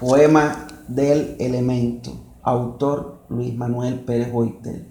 Poema del elemento, autor Luis Manuel Pérez Boitel.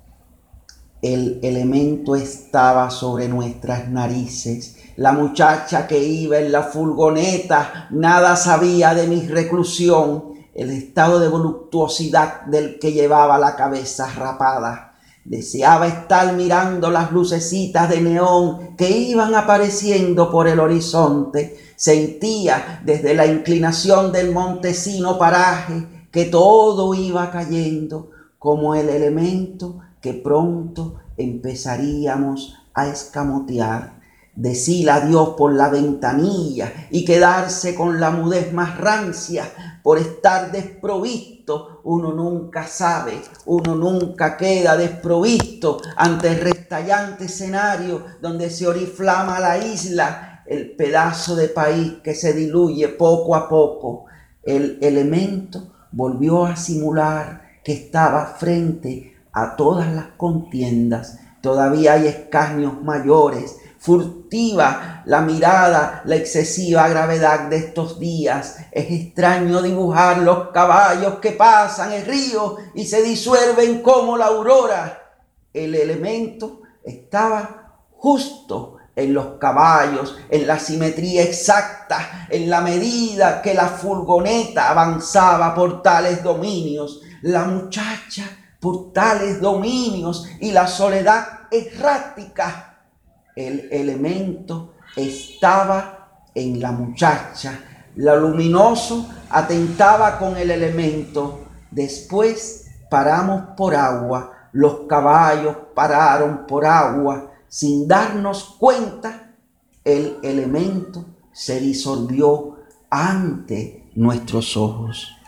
El elemento estaba sobre nuestras narices. La muchacha que iba en la furgoneta nada sabía de mi reclusión, el estado de voluptuosidad del que llevaba la cabeza rapada. Deseaba estar mirando las lucecitas de neón que iban apareciendo por el horizonte. Sentía desde la inclinación del montesino paraje que todo iba cayendo, como el elemento que pronto empezaríamos a escamotear. Decir adiós por la ventanilla y quedarse con la mudez más rancia por estar desprovisto. Uno nunca sabe, uno nunca queda desprovisto ante el restallante escenario donde se oriflama la isla, el pedazo de país que se diluye poco a poco. El elemento volvió a simular que estaba frente a todas las contiendas. Todavía hay escarnios mayores. Furtiva la mirada, la excesiva gravedad de estos días. Es extraño dibujar los caballos que pasan el río y se disuelven como la aurora. El elemento estaba justo en los caballos, en la simetría exacta, en la medida que la furgoneta avanzaba por tales dominios. La muchacha por tales dominios y la soledad errática. El elemento estaba en la muchacha. Lo luminoso atentaba con el elemento. Después paramos por agua. Los caballos pararon por agua. Sin darnos cuenta, el elemento se disolvió ante nuestros ojos.